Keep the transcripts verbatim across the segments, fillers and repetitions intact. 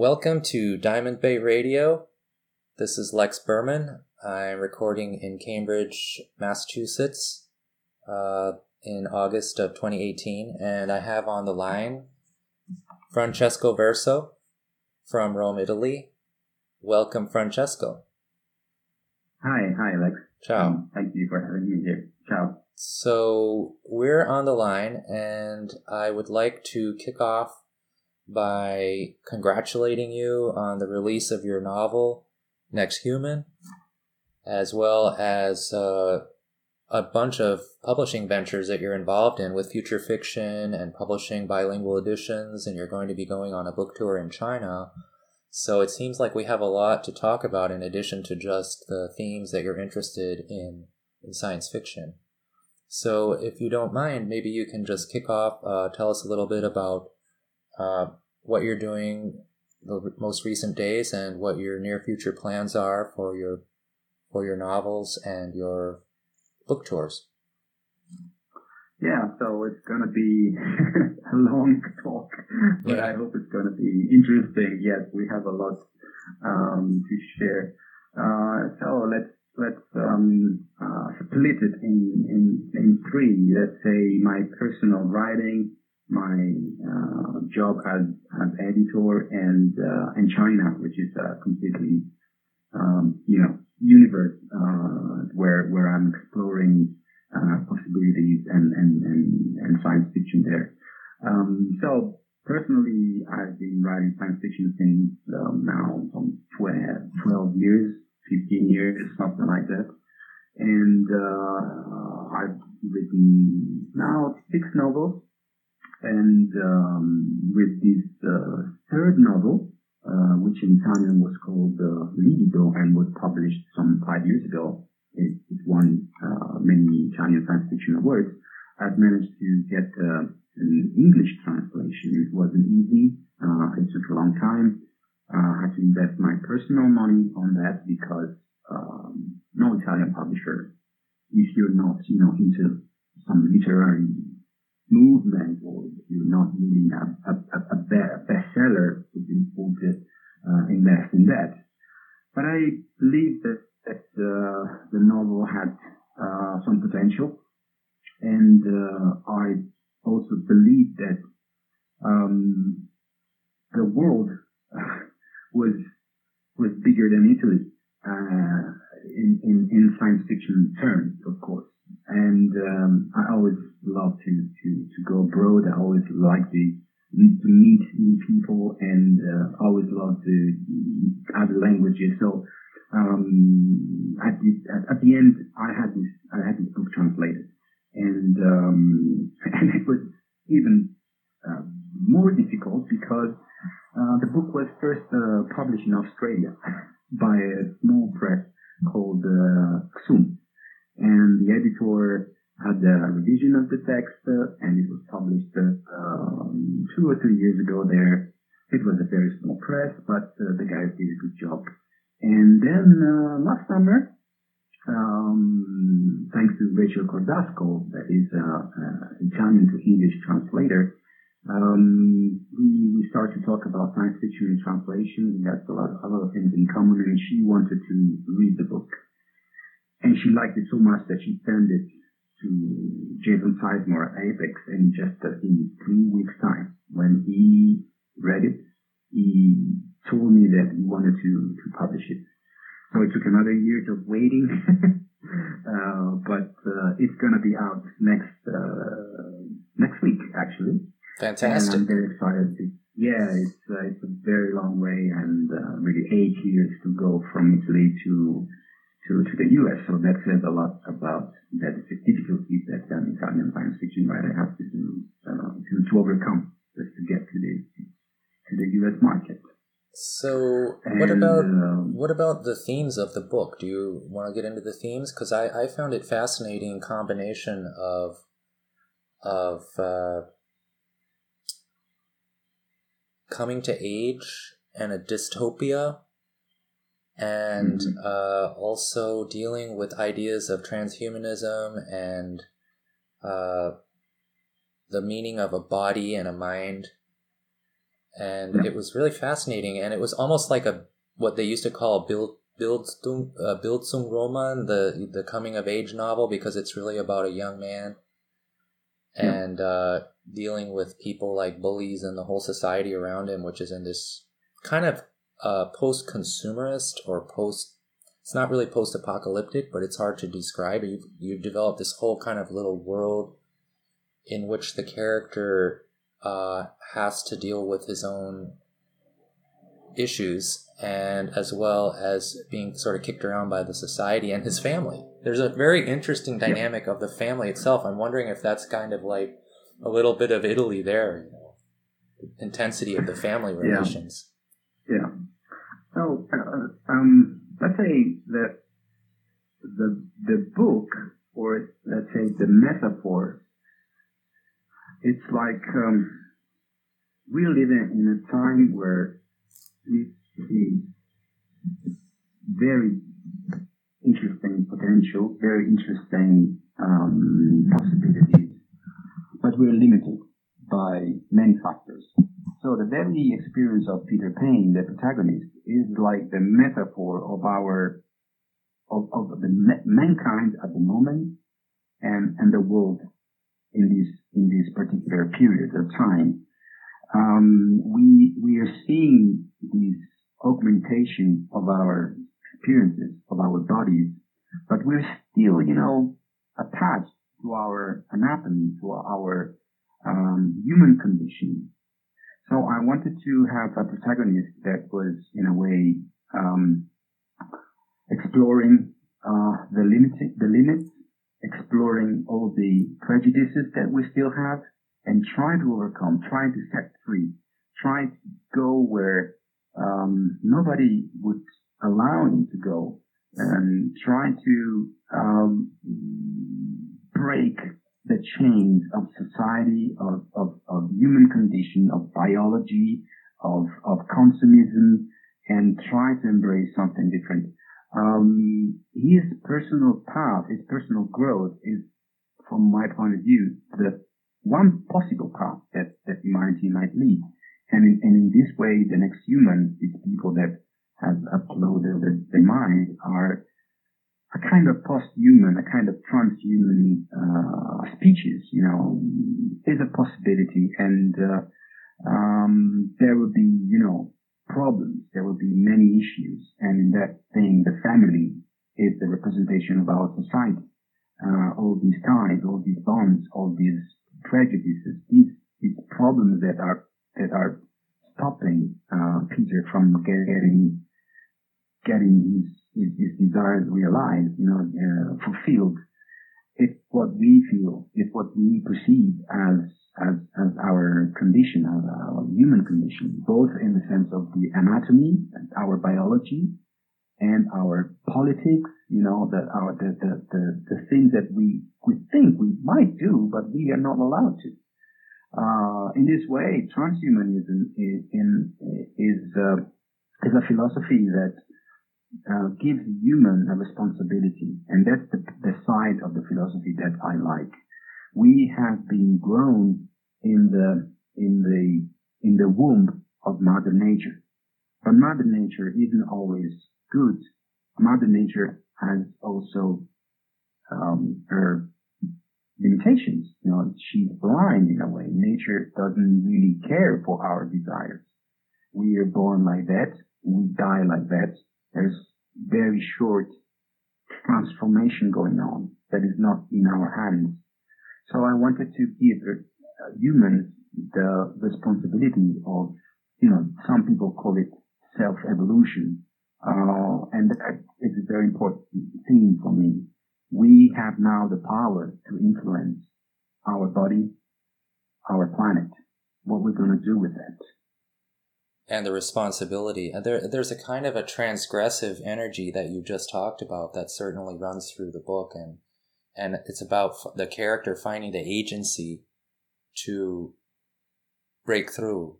Welcome to Diamond Bay Radio. This is Lex Berman. I'm recording in Cambridge, Massachusetts uh, in August of twenty eighteen, and I have on the line Francesco Verso from Rome, Italy. Welcome, Francesco. Hi, hi, Lex. Ciao. Um, thank you for having me here. Ciao. So we're on the line, and I would like to kick off by congratulating you on the release of your novel, Next Human, as well as uh, a bunch of publishing ventures that you're involved in with Future Fiction and publishing bilingual editions, and you're going to be going on a book tour in China. So it seems like we have a lot to talk about in addition to just the themes that you're interested in in science fiction. So if you don't mind, maybe you can just kick off, uh, tell us a little bit about uh, what you're doing the most recent days and what your near future plans are for your for your novels and your book tours. Yeah, so it's going to be a long talk, but Yeah. I hope it's going to be interesting. Yes, we have a lot um, to share. Uh, so let's let's um, uh, split it in, in in three. Let's say my personal writing, my uh, job as as editor, and uh, and China, which is a completely um, you know universe uh, where where I'm exploring uh, possibilities and, and and and science fiction there. Um, so personally, I've been writing science fiction since um, now some twelve years, fifteen years, something like that. And uh, I've written now six novels. And um, with this uh, third novel, uh, which in Italian was called uh, Livido and was published some five years ago, it, it won uh, many Italian science fiction awards. I've managed to get uh, an English translation. It wasn't easy. Uh, it took a long time. Uh, I had to invest my personal money on that because um, no Italian publisher, if you're not, you know, into some literary movement, or if you're not really a, a, a, a bestseller, would be able to uh, invest in that. But I believe that, that uh, the novel had uh, some potential, and uh, I also believe that um, the world was was bigger than Italy uh, in, in in science fiction terms, of course. And um, I always love to, to, to go abroad. I always like to, to meet new people, and uh, always love to other languages. So um, at the at, at the end, I had this I had this book translated, and um, and it was even uh, more difficult because uh, the book was first uh, published in Australia by a small press called uh, Xum. And the editor had a revision of the text, uh, and it was published uh, um, two or three years ago there. It was a very small press, but uh, the guys did a good job. And then uh, last summer, um, thanks to Rachel Cordasco, that is uh, uh, Italian to English translator, um, we, we started to talk about science fiction and translation. We had a lot, a lot of things in common, and she wanted to read the book. And she liked it so much that she sent it to Jason Sizemore at Apex, and just uh, in three weeks' time, when he read it, he told me that he wanted to, to publish it. So it took another year of waiting, uh, but uh, it's going to be out next uh, next week, actually. Fantastic. And I'm very excited. To, yeah, it's uh, it's a very long way, and uh, really eight years to go from Italy to to, to the U S, so that says a lot about that the difficulties that an Italian science fiction writer has to do, uh, to, to overcome just to get to the to the U S market. So and, what about uh, what about the themes of the book? Do you want to get into the themes? Because I, I found it fascinating combination of of uh, coming to age and a dystopia, and mm-hmm. uh, also dealing with ideas of transhumanism and uh, the meaning of a body and a mind. And Yeah. it was really fascinating, and it was almost like a what they used to call a Bild, Bildung, uh, Bildungsroman, the the coming of age novel, because it's really about a young man and yeah. uh, dealing with people like bullies and the whole society around him, which is in this kind of uh, post-consumerist or post. It's not really post-apocalyptic, but it's hard to describe. You've you've developed this whole kind of little world in which the character uh, has to deal with his own issues, and as well as being sort of kicked around by the society and his family. There's a very interesting dynamic of the family itself. I'm wondering if that's kind of like a little bit of Italy there, you know, the intensity of the family relations. Yeah. yeah. So, uh, um, let's say that the the book, or let's say the metaphor, it's like um, we're living in a time where we see very interesting potential, very interesting um, possibilities, but we're limited by many factors. So the very experience of Peter Pan, the protagonist, is like the metaphor of our of, of the mankind at the moment and and the world in this in this particular period of time. Um, we we are seeing this augmentation of our experiences, of our bodies, but we're still, you know, attached to our anatomy, to our um, human condition. So I wanted to have a protagonist that was, in a way, um, exploring uh, the limit, the limits, exploring all the prejudices that we still have, and trying to overcome, trying to set free, trying to go where um, nobody would allow him to go, and trying to um, break the chains of society, of, of, of human condition, of biology, of, of consumism, and try to embrace something different. Um, his personal path, his personal growth is, from my point of view, the one possible path that, that humanity might lead. And in, and in this way, the next human, these people that have uploaded their mind, are a kind of post-human, a kind of transhuman uh, species, you know, is a possibility. And uh, um, there will be, you know, problems. There will be many issues. And in that thing, the family is the representation of our society. Uh, all these ties, all these bonds, all these prejudices, these, these problems that are that are stopping uh, Peter from getting getting his, his, his desires realized, you know, uh, fulfilled. It's what we feel, it's what we perceive as as as our condition, as our human condition, both in the sense of the anatomy, our biology, and our politics, you know, that our the, the the the things that we we think we might do, but we are not allowed to. Uh, in this way, transhumanism is in, is uh, is a philosophy that uh, gives human a responsibility, and that's the the side of the philosophy that I like. We have been grown in the in the in the womb of Mother Nature, but Mother Nature isn't always good. Mother Nature has also um, her limitations. You know, she's blind in a way. Nature doesn't really care for our desires. We are born like that. We die like that. There's very short transformation going on that is not in our hands. So I wanted to give uh, humans the responsibility of, you know, some people call it self-evolution. Uh, and that is a very important theme for me. We have now the power to influence our body, our planet, what we're going to do with it. And the responsibility. And there, there's a kind of a transgressive energy that you just talked about that certainly runs through the book. And, and it's about the character finding the agency to break through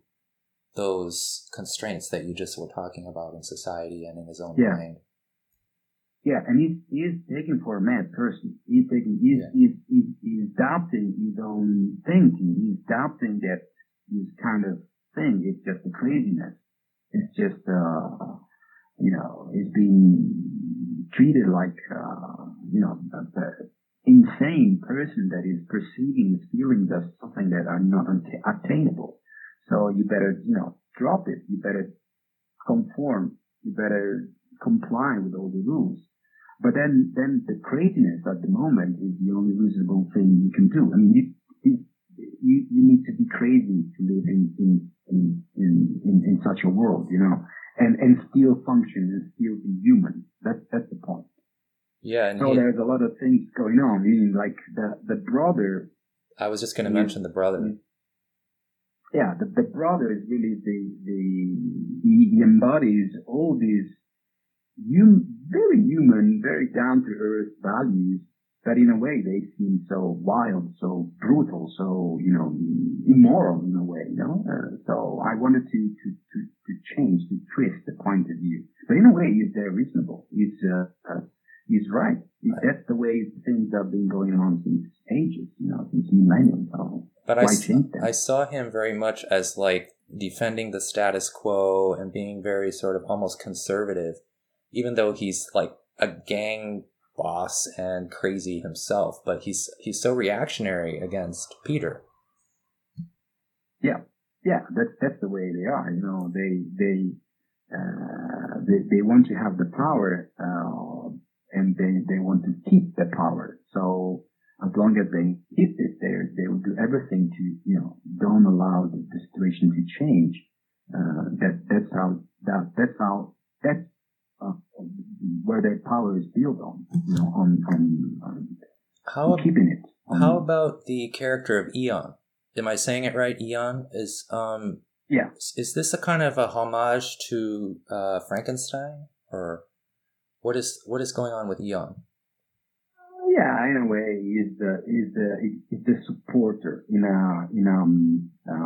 those constraints that you just were talking about in society and in his own yeah. mind. Yeah, and he's, he's taken for a mad person. He's taking, he's, yeah. he's, he's, he's doubting his own thinking. He's doubting that he's kind of thing. It's just the craziness. It's just, uh, you know, it's being treated like, uh, you know, an insane person that is perceiving his feelings as something that are not attainable. So you better, you know, drop it. You better conform. You better comply with all the rules. But then, then the craziness at the moment is the only reasonable thing you can do. I mean, you, you, you, you need to be crazy to live in, in, in, in, in, in such a world, you know, and, and still function and still be human. That's, that's the point. Yeah. And so he, there's a lot of things going on. Meaning, like the, the brother. I was just going to mention the brother. Yeah. The, the brother is really the, the, he, he embodies all these hum, very human, very down to earth values, but in a way they seem so wild, so brutal, so, you know, immoral in a way, you know. Uh, so I wanted to, to, to, to change, to twist the point of view. But in a way, he's very reasonable. He's, uh, uh, he's right. That's the way things have been going on since ages, you know, since millennium. So but I, I saw him very much as like defending the status quo and being very sort of almost conservative, even though he's like a gang boss and crazy himself, but he's he's so reactionary against Peter. Yeah, yeah, that's that's the way they are. You know, they they uh, they they want to have the power, uh, and they they want to keep the power. So as long as they keep it there, they will do everything to, you know, don't allow the, the situation to change. Uh, that that's how that that's how that's. Uh, where their power is built on, you know, on, on, on how, keeping it. On, how about the character of Eon? Am I saying it right? Eon is, um, yeah. Is, is this a kind of a homage to uh, Frankenstein, or what is what is going on with Eon? Yeah, in a way, he's the he's the he's the supporter in a in um,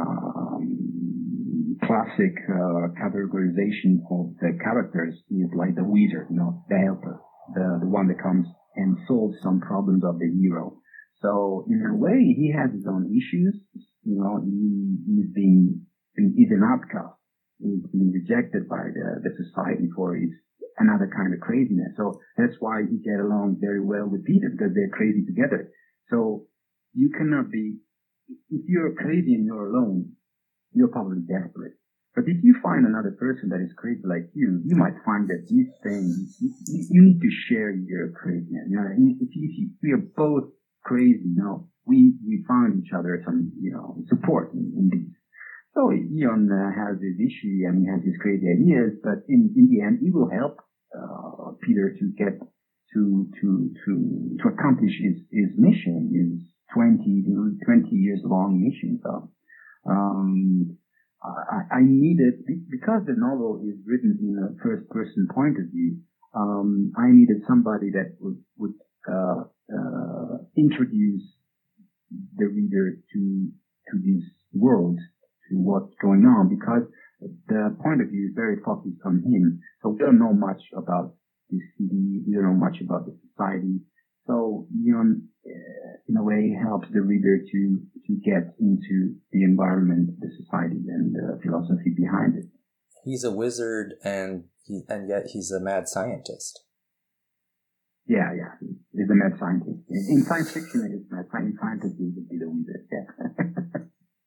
um classic uh, categorization of the characters. He's like the wizard, you know, the helper, the the one that comes and solves some problems of the hero. So in a way, he has his own issues. You know, he he's been, been he's an outcast. He's been rejected by the the society for his another kind of craziness. So that's why he get along very well with Peter, because they're crazy together. So you cannot be, if you're crazy and you're alone, you're probably desperate. But if you find another person that is crazy like you, you might find that these things, you, you need to share your craziness. You know, if, you, if we are both crazy, you know, we, we find each other some, you know, support in, in these. So Eon uh, has his issue and he has his crazy ideas, but in, in the end, he will help uh, Peter to get to to to to accomplish his his mission, his twenty years long mission. So um, I, I needed, because the novel is written in a first person point of view. Um, I needed somebody that would would uh, uh, introduce the reader to to this world, to what's going on, because the point of view is very focused on him. So we don't know much about the city, we don't know much about the society. So Eon, uh, in a way, helps the reader to to get into the environment, the society, and the philosophy behind it. He's a wizard, and he and yet he's a mad scientist. Yeah, yeah, he's a mad scientist. In, in science fiction, it is mad science. Fantasy would be the wizard. Yeah.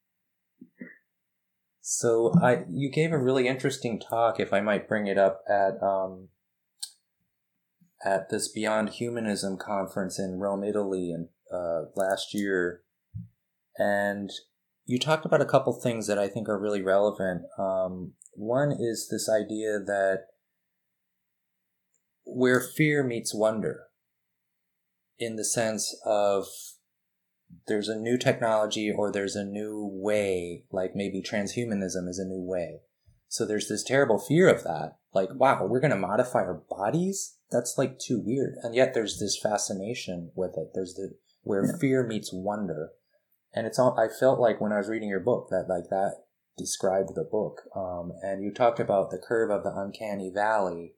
So I, you gave a really interesting talk, if I might bring it up, at um, at this Beyond Humanism conference in Rome, Italy, in, uh, last year, and you talked about a couple things that I think are really relevant. Um, one is this idea that where fear meets wonder, in the sense of there's a new technology or there's a new way, like maybe transhumanism is a new way. So there's this terrible fear of that. Like, wow, we're going to modify our bodies? That's like too weird. And yet there's this fascination with it. There's the, where yeah. fear meets wonder. And it's all, I felt like when I was reading your book that like that described the book. Um, and you talked about the curve of the uncanny valley,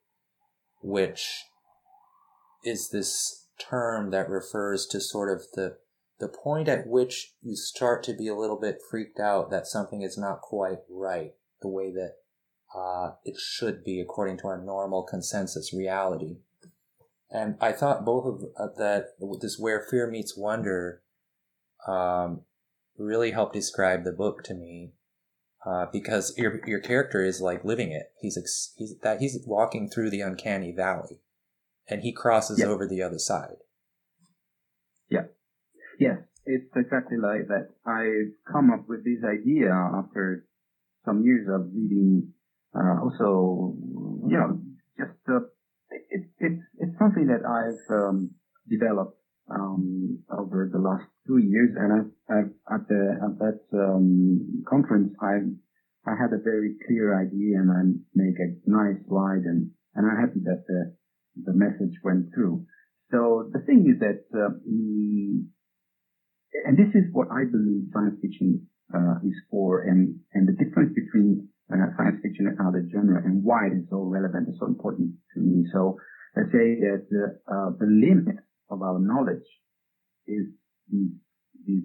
which is this term that refers to sort of the the point at which you start to be a little bit freaked out that something is not quite right the way that uh, it should be according to our normal consensus reality. And I thought both of uh, that, this Where Fear Meets Wonder, um, really helped describe the book to me, uh, because your your character is like living it. He's ex- he's that he's walking through the uncanny valley, and he crosses yeah. over the other side. Yeah, yes, it's exactly like that. I've come up with this idea after some years of reading. Uh, also, you know, just uh, it, it, it's something that I've um, developed um, over the last two years, and I've, I've at the at that um, conference, I I had a very clear idea, and I make a nice slide, and and I'm happy that the the message went through. So the thing is that, uh, mm, and this is what I believe science fiction uh, is for, and and the difference between uh, science fiction and other genre, and why it is so relevant and so important to me. So let's say that uh, uh, the limit of our knowledge is this, this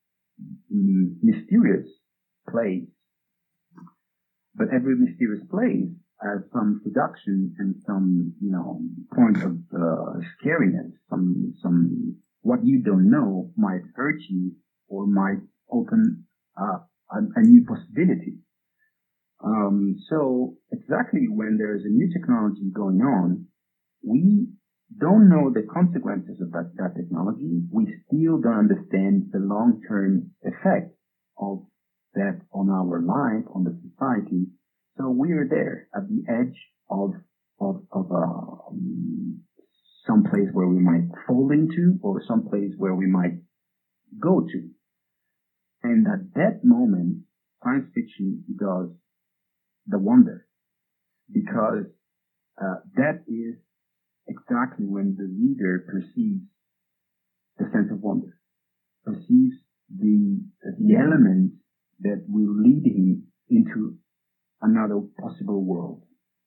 mm, mysterious place, but every mysterious place has some seduction and some, you know, point of uh, scariness. Some some what you don't know might hurt you or might open uh, a, a new possibility. Um, so exactly when there is a new technology going on, we don't know the consequences of that, that technology. We still don't understand the long-term effect of that on our life, on the society. So we are there at the edge of of, of uh, um, some place where we might fall into, or some place where we might go to. And at that moment, science fiction does the wonder, because uh, that is exactly when the reader perceives the sense of wonder, perceives the the element that will lead him into another possible world.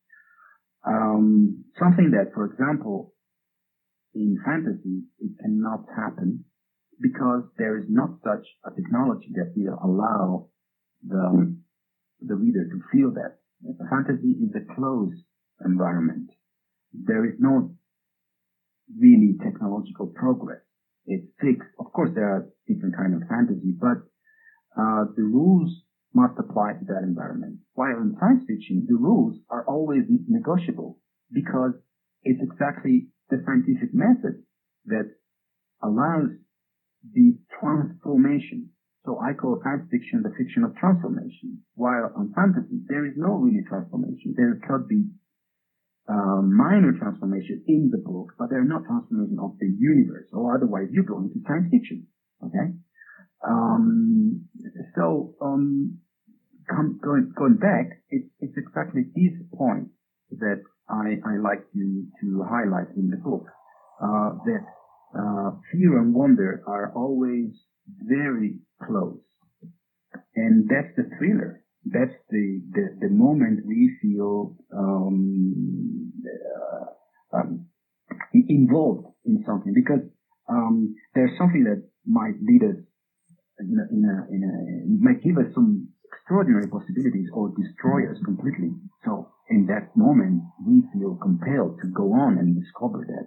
Um, something that, for example, in fantasy, it cannot happen because there is not such a technology that will allow the the reader to feel that. Fantasy is a closed environment. There is no really technological progress. It's fixed. Of course, there are different kind of fantasy, but uh, the rules must apply to that environment. While in science fiction, the rules are always negotiable because it's exactly the scientific method that allows the transformation. So I call science fiction the fiction of transformation. While on fantasy, there is no really transformation. There could be uh, minor transformation in the book, but they're not transformation of the universe, or otherwise you go into science fiction. Okay? Um, so, um, come, going, going back, it, it's exactly this point that I, I like to, to highlight in the book, uh, that, uh, fear and wonder are always very close. And that's the thriller. That's the, the, the moment we feel, um, uh, um, involved in something, because, um, there's something that might lead us in a, in a, in a, might give us some extraordinary possibilities or destroy us completely. So in that moment, we feel compelled to go on and discover that.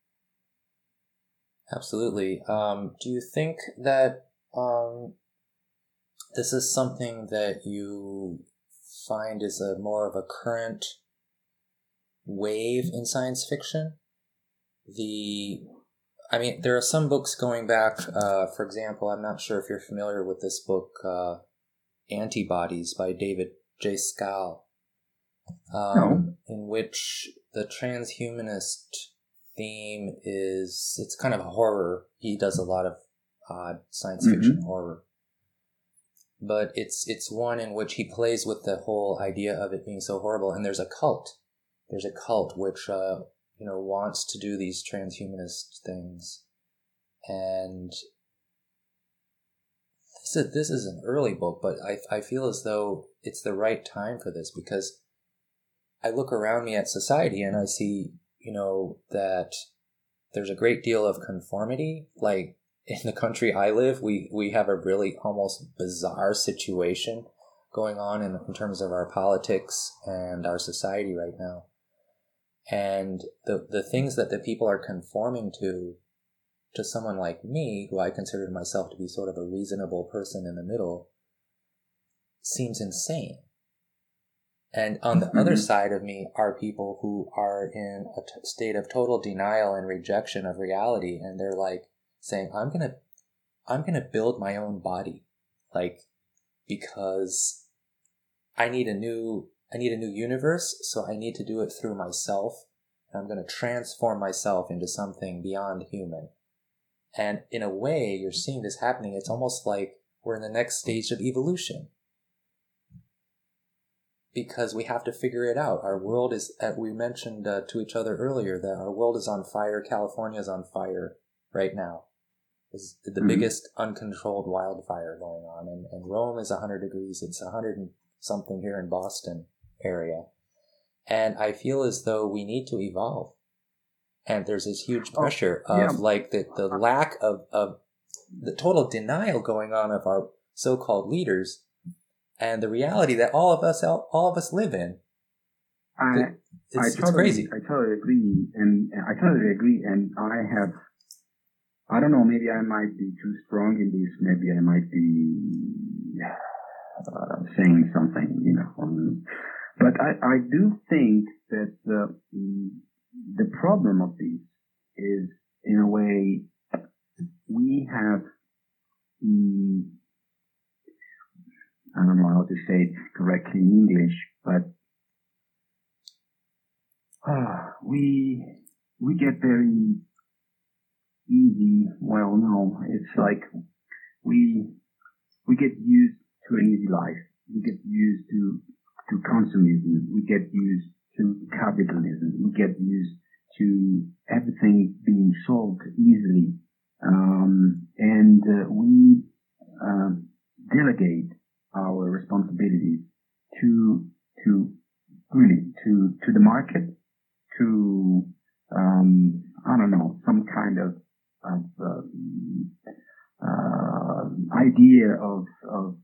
Absolutely. Um, do you think that um, this is something that you find is a more of a current wave in science fiction? The, I mean, there are some books going back, uh, for example, I'm not sure if you're familiar with this book, uh, Antibodies by David J. Skal, um, no. in which the transhumanist theme is, it's kind of a horror. He does a lot of odd science fiction mm-hmm. horror. But it's it's one in which he plays with the whole idea of it being so horrible. And there's a cult. There's a cult which, uh, you know, wants to do these transhumanist things. And this is, this is an early book, but I, I feel as though it's the right time for this, because I look around me at society and I see, you know, that there's a great deal of conformity. Like, in the country I live, we, we have a really almost bizarre situation going on in, in terms of our politics and our society right now. And the the things that the people are conforming to, to someone like me, who I considered myself to be sort of a reasonable person in the middle, seems insane. And on the mm-hmm. other side of me are people who are in a t- state of total denial and rejection of reality. And they're like saying, I'm going to, I'm going to build my own body. Like, because I need a new, I need a new universe. So I need to do it through myself. And I'm going to transform myself into something beyond human. And in a way, you're seeing this happening. It's almost like we're in the next stage of evolution. Because we have to figure it out. Our world is, uh, we mentioned uh, to each other earlier that our world is on fire. California is on fire right now. It's the mm-hmm. biggest uncontrolled wildfire going on. And, and Rome is one hundred degrees. It's one hundred and something here in Boston area. And I feel as though we need to evolve. And there's this huge pressure oh, yeah. of like the, the lack of, of the total denial going on of our so-called leaders. And the reality that all of us, all of us live in, I, it's, I it's totally, crazy. I totally agree, and, and I totally agree. And I have, I don't know, maybe I might be too strong in this. Maybe I might be uh, saying something, you know. Um, but I, I do think that the the problem of this is, in a way, we have. Um, I don't know how to say it correctly in English, but uh, we we get very easy. Well, no, it's like we we get used to an easy life. We get used to to consumism. We get used to capitalism. We get used to everything being solved easily, um, and uh, we uh, delegate our responsibilities to to really to to the market, to um, I don't know, some kind of of uh, uh, idea of of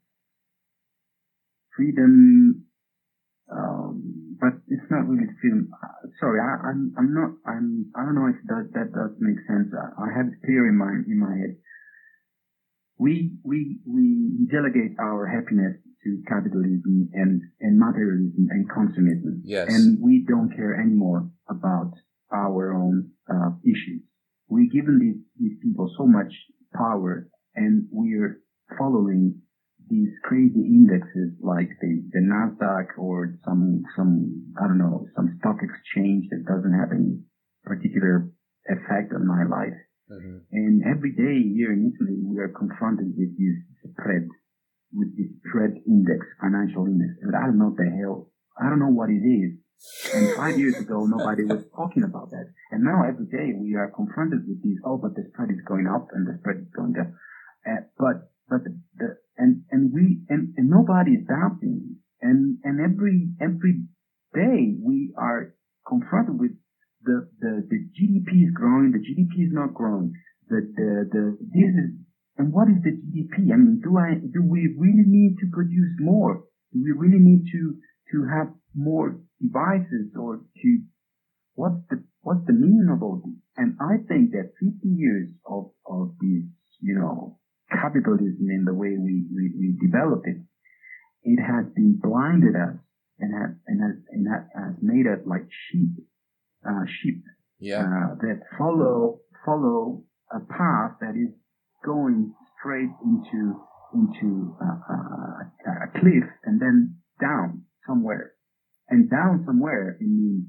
freedom, um, but it's not really freedom. Sorry, I, I'm I'm not I'm I don't know if that that does make sense. I, I have it clear in my in my head. We, we, we delegate our happiness to capitalism and, and materialism and consumism. Yes. And we don't care anymore about our own uh, issues. We've given these, these people so much power, and we're following these crazy indexes like the, the Nasdaq or some, some, I don't know, some stock exchange that doesn't have any particular effect on my life. Mm-hmm. And every day here in Italy, we are confronted with this spread, with this spread index, financial index. And I don't know what the hell, I don't know what it is. And five years ago, nobody was talking about that. And now every day we are confronted with this, oh, but the spread is going up and the spread is going down. Uh, but, but the, the, and, and we, and, and nobody is doubting. And, and every, every day we are confronted with The, the, the G D P is growing, the G D P is not growing. The, the, the, this is, and what is the G D P? I mean, do I, do we really need to produce more? Do we really need to, to have more devices or to, what's the, what's the meaning of all this? And I think that fifty years of, of this, you know, capitalism in the way we, we, we develop it, it has been blinded us and has, and has, and has made us like sheep. Uh, sheep yeah. uh, that follow follow a path that is going straight into into uh, uh, a cliff and then down somewhere. And down somewhere it means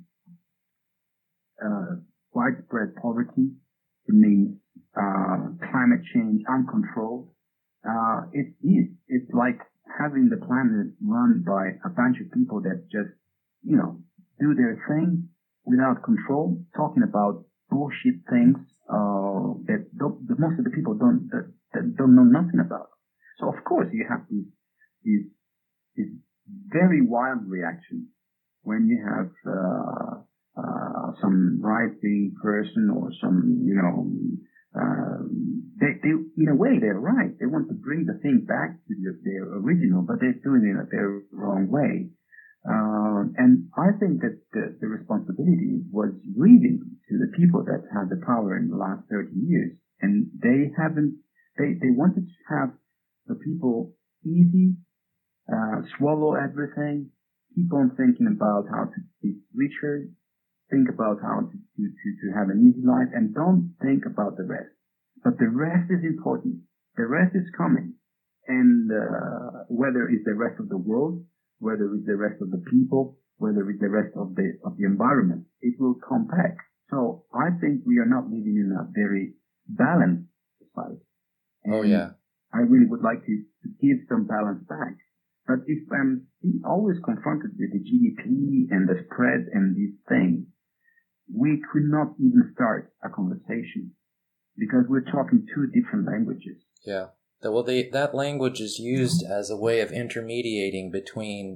uh, widespread poverty. It means uh, climate change uncontrolled. Uh, it is. It's like having the planet run by a bunch of people that just, you know, do their thing without control, talking about bullshit things uh, that, that most of the people don't that, that don't know nothing about. So of course you have these these, these very wild reactions when you have uh, uh, some right-wing person or some you know uh, they, they, in a way, they're right. They want to bring the thing back to the, their original, but they're doing it in a very wrong way. Um, and I think that the, the responsibility was really to the people that had the power in the last thirty years. And they haven't, they, they wanted to have the people easy, uh, swallow everything, keep on thinking about how to be richer, think about how to, to, to, to have an easy life, and don't think about the rest. But the rest is important. The rest is coming. And, uh, whether it's the rest of the world, whether it's the rest of the people, whether it's the rest of the of the environment, it will come back. So I think we are not living in a very balanced society. And oh yeah. I really would like to, to give some balance back. But if I'm always confronted with the G D P and the spread and these things, we could not even start a conversation because we're talking two different languages. Yeah. Well, they, that language is used as a way of intermediating between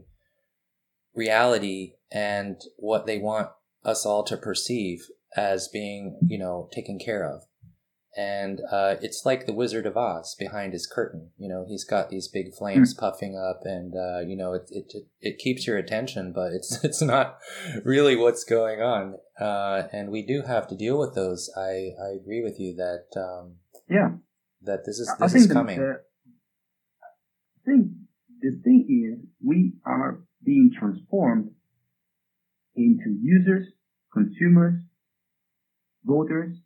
reality and what they want us all to perceive as being, you know, taken care of. And uh, it's like the Wizard of Oz behind his curtain. You know, he's got these big flames mm. puffing up, and uh, you know, it, it it keeps your attention, but it's it's not really what's going on. Uh, and we do have to deal with those. I, I agree with you that um, yeah. that this is I this think is coming. The, I think the thing is we are being transformed into users, consumers, voters,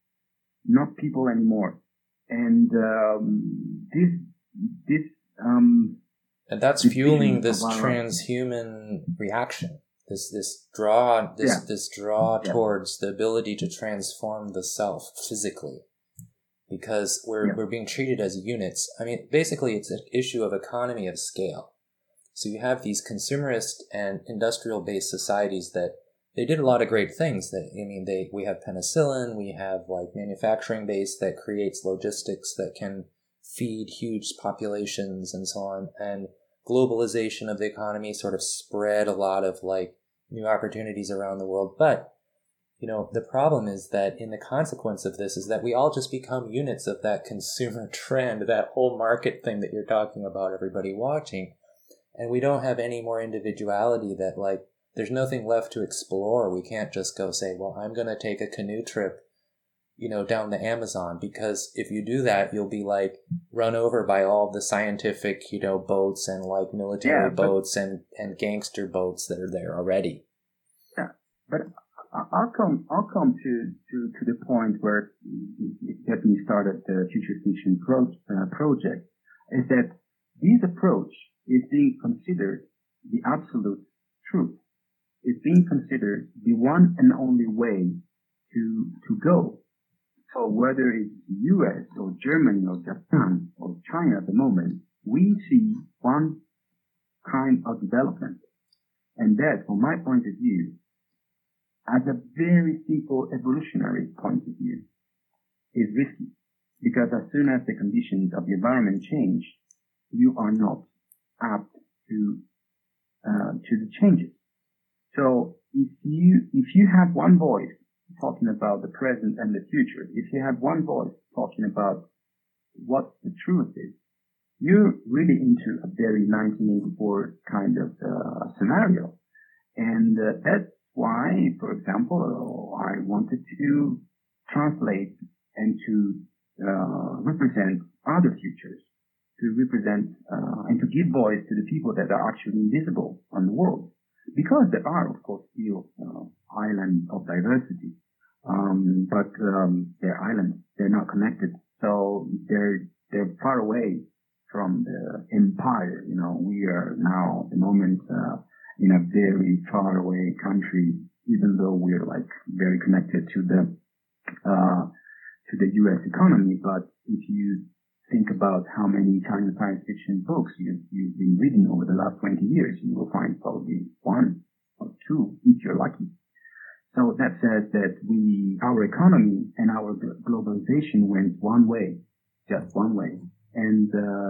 not people anymore. And um, this this um, and that's fueling this transhuman reaction. This this draw this yeah. this draw yeah. towards the ability to transform the self physically. Because we're yeah. we're being treated as units. I mean, basically, it's an issue of economy of scale. So you have these consumerist and industrial-based societies that they did a lot of great things. That I mean, they we have penicillin, we have like manufacturing base that creates logistics that can feed huge populations and so on. And globalization of the economy sort of spread a lot of like new opportunities around the world, but you know, the problem is that in the consequence of this is that we all just become units of that consumer trend, that whole market thing that you're talking about, everybody watching. And we don't have any more individuality that, like, there's nothing left to explore. We can't just go say, well, I'm going to take a canoe trip, you know, down the Amazon. Because if you do that, you'll be, like, run over by all the scientific, you know, boats and, like, military yeah, but, boats and, and gangster boats that are there already. Yeah, but... I'll come. I'll come to, to, to the point where get me started the Future Fiction pro, uh, project. Is that this approach is being considered the absolute truth. It's being considered the one and only way to to go. So whether it's U S or Germany or Japan or China at the moment, we see one kind of development, and that, from my point of view, as a very simple evolutionary point of view, is risky. Because as soon as the conditions of the environment change, you are not apt to, uh, to the changes. So if you, if you have one voice talking about the present and the future, if you have one voice talking about what the truth is, you're really into a very nineteen eighty-four kind of, uh, scenario. And uh, that's why, for example, I wanted to translate and to uh, represent other futures, to represent uh, and to give voice to the people that are actually invisible on the world. Because there are, of course, still uh, islands of diversity, um, but um, they're islands, they're not connected, so they're they're far away from the empire. You know, we are now at the moment. Uh, in a very far away country, even though we're like very connected to the, uh, to the U S economy. But if you think about how many Chinese science fiction books you, you've been reading over the last twenty years, you will find probably one or two if you're lucky. So that says that we, our economy and our globalization went one way, just one way. And,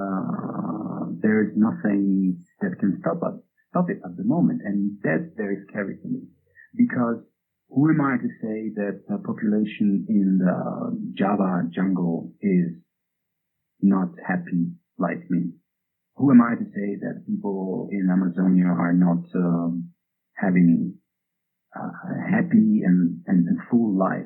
uh, there's nothing that can stop us. Stop it at the moment, and that's very scary to me, because who am I to say that the population in the Java jungle is not happy like me. Who am I to say that people in Amazonia are not um, having a happy and, and, and full life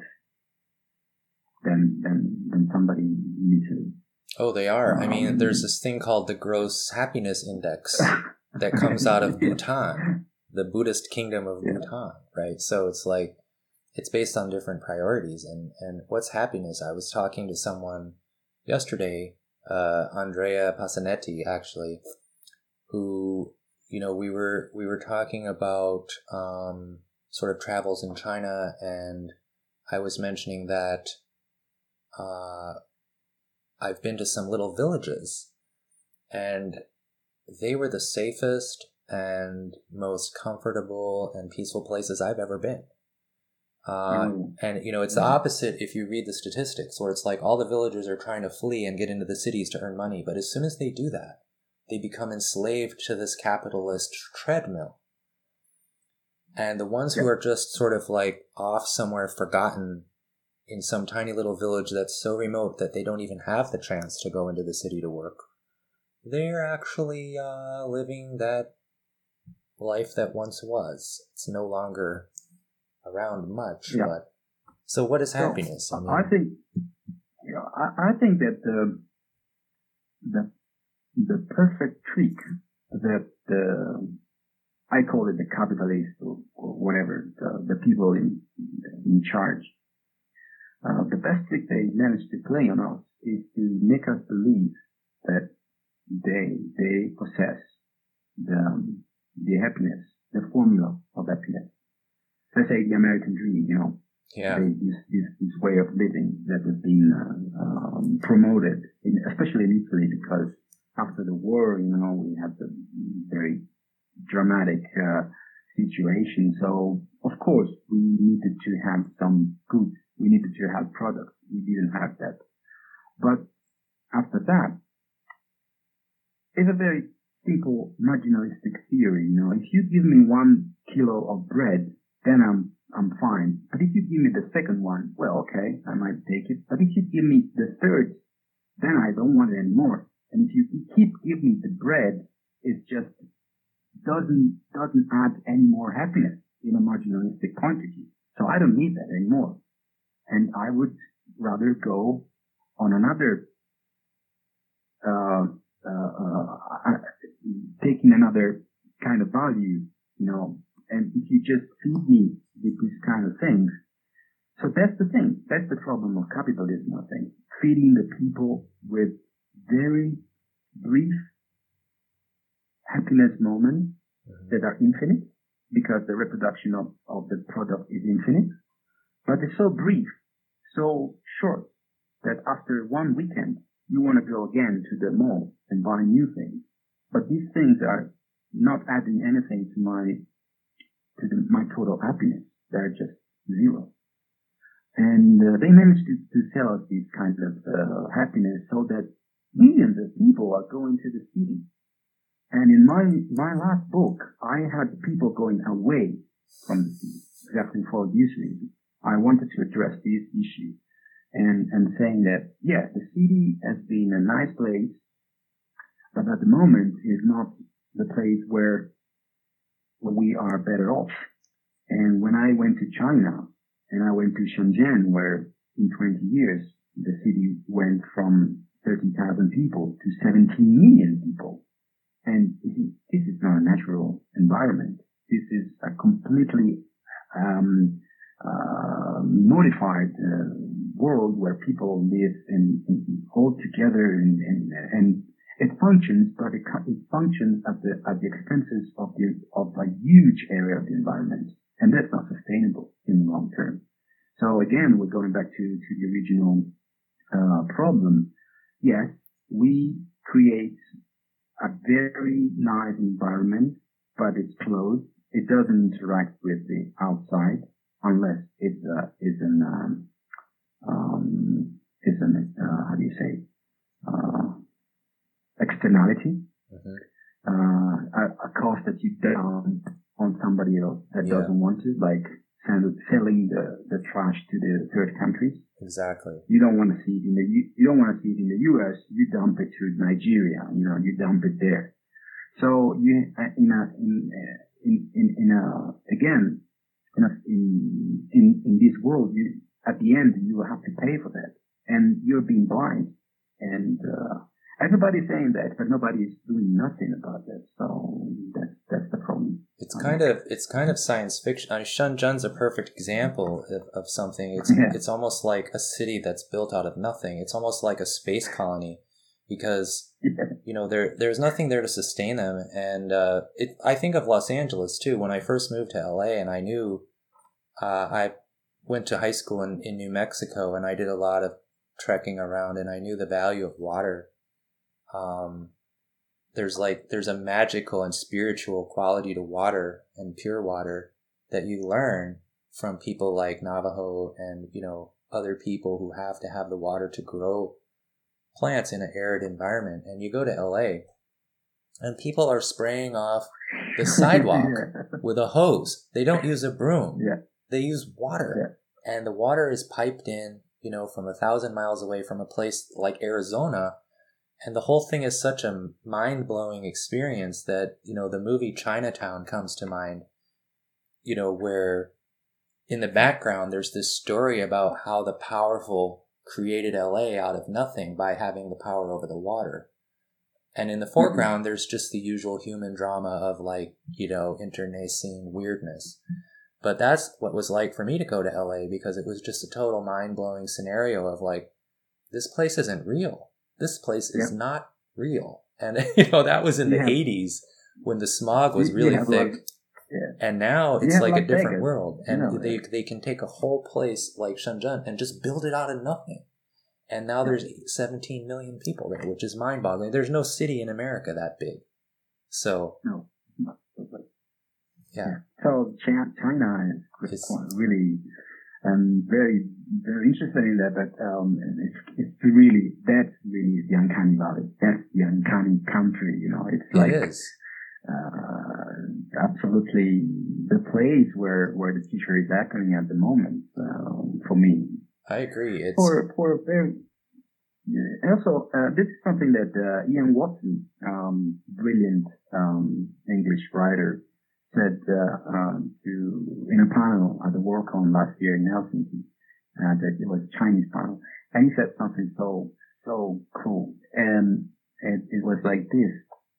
than, than, than somebody in Italy? Oh, they are. Um, I mean, there's this thing called the Gross Happiness Index that comes out of Bhutan, the Buddhist kingdom of yeah. Bhutan, right? So it's like, it's based on different priorities. And, and what's happiness? I was talking to someone yesterday, uh, Andrea Passanetti, actually, who, you know, we were, we were talking about, um, sort of travels in China, and I was mentioning that, uh, I've been to some little villages, and they were the safest and most comfortable and peaceful places I've ever been. Uh, Mm. and, you know, it's the opposite if you read the statistics, where it's like all the villagers are trying to flee and get into the cities to earn money. But as soon as they do that, they become enslaved to this capitalist treadmill. And the ones who Yeah. are just sort of like off somewhere forgotten in some tiny little village that's so remote that they don't even have the chance to go into the city to work, they're actually uh, living that life that once was. It's no longer around much. Yeah. But so what is So, happiness? I, mean, I think, you know, I, I think that the, the, the perfect trick that the, I call it the capitalist or, or whatever, the, the people in, in charge, uh, the best trick they manage to play on us is to make us believe that they, they possess the, um, the happiness, the formula of happiness. Let's say the American dream, you know, yeah, they, this, this, this way of living that has been uh, um, promoted, in, especially in Italy, because after the war, you know, we had the very dramatic uh, situation. So, of course, we needed to have some goods. We needed to have products. We didn't have that. But after that, it's a very simple marginalistic theory. You know, if you give me one kilo of bread, then I'm I'm fine. But if you give me the second one, well, okay, I might take it. But if you give me the third, then I don't want it anymore. And if you keep giving me the bread, it just doesn't doesn't add any more happiness in a marginalistic point of view. So I don't need that anymore. And I would rather go on another, uh, uh, uh, taking another kind of value, you know, and if you just feed me with these kind of things. So that's the thing. That's the problem of capitalism, I think. Feeding the people with very brief happiness moments mm-hmm. that are infinite, because the reproduction of, of the product is infinite, but it's so brief, so short, that after one weekend, you want to go again to the mall and buy new things. But these things are not adding anything to my, to the, my total happiness. They're just zero. And uh, they managed to, to sell us these kinds of uh, happiness so that millions of people are going to the city. And in my, my last book, I had people going away from the city, exactly for this reason. I wanted to address these issues and, and saying that, yes, the city has been a nice place, but at the moment is not the place where we are better off. And when I went to China and I went to Shenzhen, where in twenty years, the city went from thirty thousand people to seventeen million people. And this is not a natural environment. This is a completely um, uh, modified uh, world where people live in, in all together, and, and, and it functions, but it, it functions at the at the expenses of the of a huge area of the environment, and that's not sustainable in the long term. So again, we're going back to to the original uh, problem. Yes, we create a very nice environment, but it's closed. It doesn't interact with the outside unless it's uh, is an um, um, is an uh, how do you say uh, externality, mm-hmm. uh, a, a cost that you down on somebody else that yeah. doesn't want to, like send, selling the, the trash to the third countries. Exactly. You don't want to see it in the you don't want to see it in the U S. You dump it to Nigeria. You know, you dump it there. So you in a in in in, in a again in, a, in in in this world, you at the end you will have to pay for that, and you're being blind. And uh, everybody's saying that, but nobody's doing nothing about that. So that's that's the problem. It's kind of it's kind of science fiction. I mean, Shenzhen's a perfect example of, of something. It's yeah. it's almost like a city that's built out of nothing. It's almost like a space colony, because yeah. you know there there's nothing there to sustain them. And uh, it I think of Los Angeles too. When I first moved to L A, and I knew uh, I went to high school in, in New Mexico, and I did a lot of trekking around, and I knew the value of water. Um, There's like, there's a magical and spiritual quality to water and pure water that you learn from people like Navajo and, you know, other people who have to have the water to grow plants in an arid environment. And you go to L A and people are spraying off the sidewalk yeah. with a hose. They don't use a broom. Yeah. They use water. Yeah. And the water is piped in, you know, from a thousand miles away from a place like Arizona. And the whole thing is such a mind-blowing experience that, you know, the movie Chinatown comes to mind, you know, where in the background there's this story about how the powerful created L A out of nothing by having the power over the water. And in the foreground, there's just the usual human drama of, like, you know, internecine weirdness. But that's what it was like for me to go to L A, because it was just a total mind-blowing scenario of, like, this place isn't real. This place is yeah. not real. And, you know, that was in the yeah. eighties when the smog was really yeah, thick. Like, yeah. And now it's yeah, like, like a different Vegas. world. And you know, they they can take a whole place like Shenzhen and just build it out of nothing. And now there's seventeen million people there, which is mind-boggling. There's no city in America that big. So, no. Yeah. So China is it's, really... I'm very, very interested in that, but um, it's, it's really, that's really the uncanny valley. That's the uncanny country, you know. It's like, it is. Uh, absolutely the place where, where the future is happening at the moment, uh, for me. I agree. It's for, for very, yeah. Also, uh, this is something that uh, Ian Watson, um, brilliant um, English writer, said uh, um, to in a panel at the Worldcon last year in Helsinki, uh, that it was a Chinese panel, and he said something so so cool, and it, it was like this,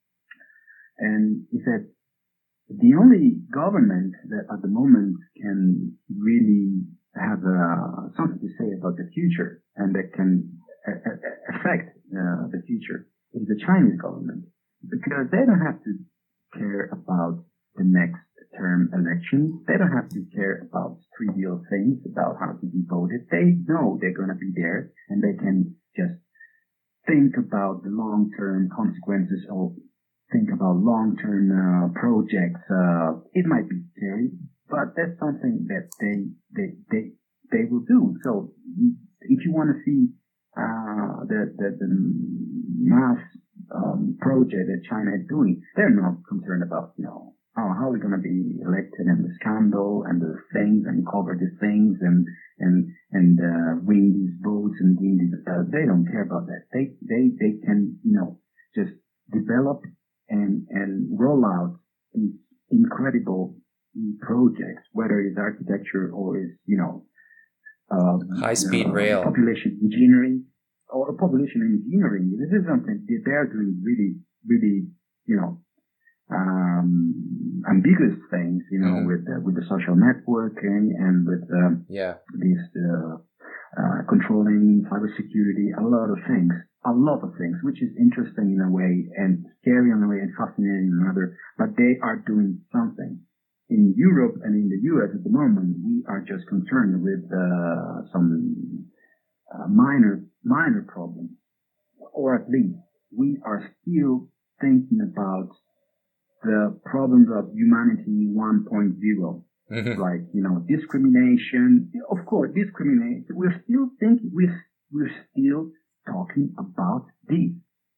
and he said the only government that at the moment can really have uh, something to say about the future and that can uh, affect uh, the future is the Chinese government, because they don't have to care about the next term elections. They don't have to care about trivial things about how to be voted. They know they're going to be there, and they can just think about the long-term consequences or think about long-term uh, projects. Uh, it might be scary, but that's something that they they they they will do. So if you want to see uh, the, the the mass um, project that China is doing, they're not concerned about, you know, oh, how are we going to be elected and the scandal and the things and cover the things and and and uh, win these votes and win these. Uh, they don't care about that. They they they can, you know, just develop and and roll out these incredible projects, whether it's architecture or it's, you know, um, high speed uh, rail, population engineering or population engineering. This is something that they're doing really really, you know, um, ambiguous things, you know, mm-hmm. with uh, with the social networking and with um, yeah. these uh, uh, controlling cybersecurity, a lot of things, a lot of things, which is interesting in a way and scary in a way and fascinating in another. But they are doing something. In Europe and in the U S at the moment, we are just concerned with uh, some uh, minor minor problems, or at least we are still thinking about the problems of humanity one point oh, mm-hmm. like, you know, discrimination. Of course, discrimination. We're still thinking, we're, we're still talking about this.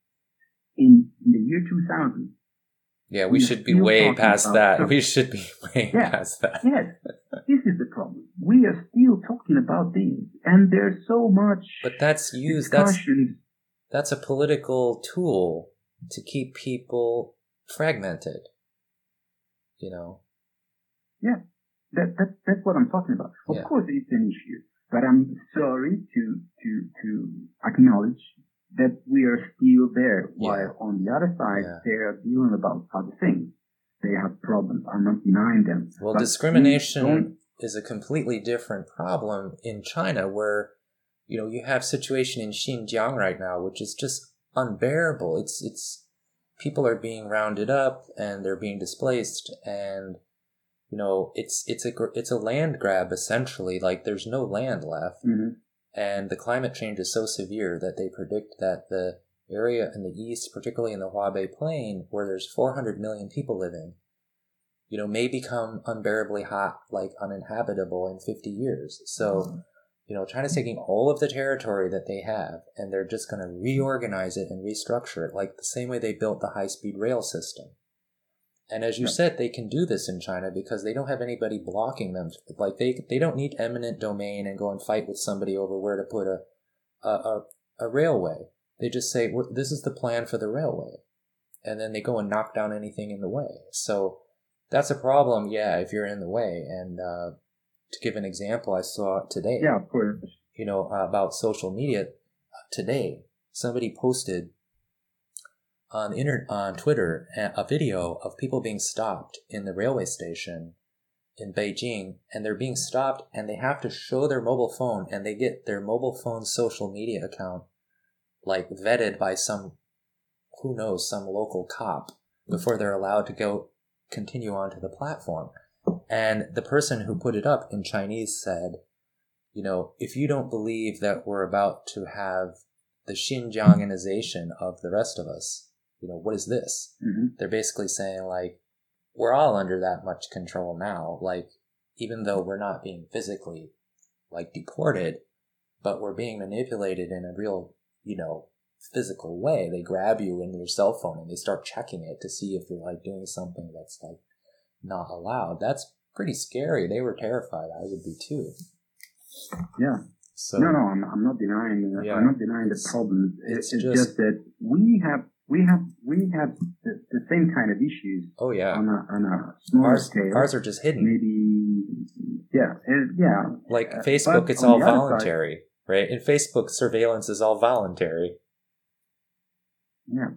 In, in the year two thousand. Yeah, we should be way past that. We should be way yeah, past that. Yes, this is the problem. We are still talking about this, and there's so much. But that's used. That's that's a political tool to keep people fragmented. You know. Yeah, that that that's what I'm talking about. Of yeah. course, it's an issue, but I'm sorry to to to acknowledge that we are still there. Yeah. While on the other side, yeah. they are dealing about other things. They have problems. I'm not denying them. Well, discrimination is a completely different problem in China, where, you know, you have situation in Xinjiang right now, which is just unbearable. It's it's people are being rounded up and they're being displaced, and you know, it's it's a it's a land grab essentially. Like there's no land left, mm-hmm. and the climate change is so severe that they predict that the area in the east, particularly in the Huabei Plain, where there's four hundred million people living, you know, may become unbearably hot, like uninhabitable in fifty years. So, you know, China's taking all of the territory that they have, and they're just going to reorganize it and restructure it, like the same way they built the high-speed rail system. And as you yeah. said, they can do this in China because they don't have anybody blocking them. Like they they don't need eminent domain and go and fight with somebody over where to put a a, a, a railway. They just say, this is the plan for the railway. And then they go and knock down anything in the way. So that's a problem, yeah, if you're in the way. And uh, to give an example, I saw today, yeah, of course. you know, uh, about social media. Today, somebody posted on inter- on Twitter a video of people being stopped in the railway station in Beijing, and they're being stopped and they have to show their mobile phone, and they get their mobile phone social media account like vetted by some, who knows, some local cop before they're allowed to go continue onto the platform. And the person who put it up in Chinese said, you know, if you don't believe that we're about to have the Xinjiangization of the rest of us, you know, what is this? Mm-hmm. They're basically saying, like, we're all under that much control now. Like, even though we're not being physically, like, deported, but we're being manipulated in a real, you know, physical way. They grab you in your cell phone and they start checking it to see if you're, like, doing something that's, like, not allowed. That's pretty scary. They were terrified. I would be, too. Yeah. So, no, no, I'm, I'm not denying. Uh, yeah, I'm not denying the problems. It's, it's just, just that we have we have we have the, the same kind of issues. Oh yeah. On a on a smaller ours, scale. Ours are just hidden. Maybe. Yeah. It, yeah. Like uh, Facebook, it's all voluntary, side, right? In Facebook, surveillance is all voluntary. Yeah.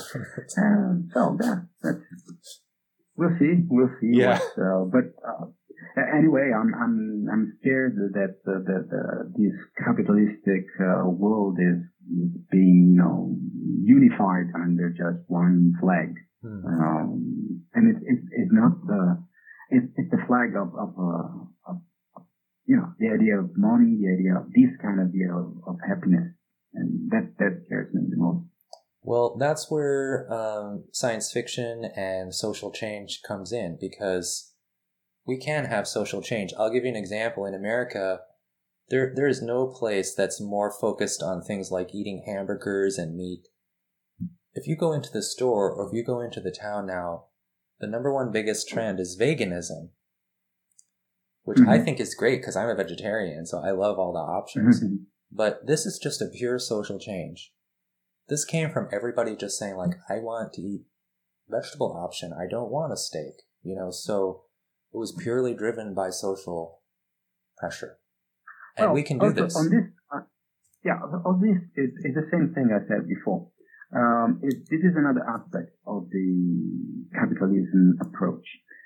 um, so that that's we'll see. We'll see. Yeah. Uh, but. Uh, Anyway, I'm I'm I'm scared that uh, that uh, this capitalistic uh, world is being, you know, unified under just one flag, hmm. um, and it's it's it's not the it's it's the flag of of, uh, of, of you know, the idea of money, the idea of this kind of idea of, of happiness, and that that scares me the most. Well, that's where um, science fiction and social change comes in, because we can have social change. I'll give you an example. In America, there there is no place that's more focused on things like eating hamburgers and meat. If you go into the store or if you go into the town now, the number one biggest trend is veganism, which mm-hmm. I think is great because I'm a vegetarian, so I love all the options. Mm-hmm. But this is just a pure social change. This came from everybody just saying, like, I want to eat vegetable option. I don't want a steak, you know, so it was purely driven by social pressure. And well, we can do also this. On this uh, yeah, on this is, is the same thing I said before. Um, it, this is another aspect of the capitalism approach.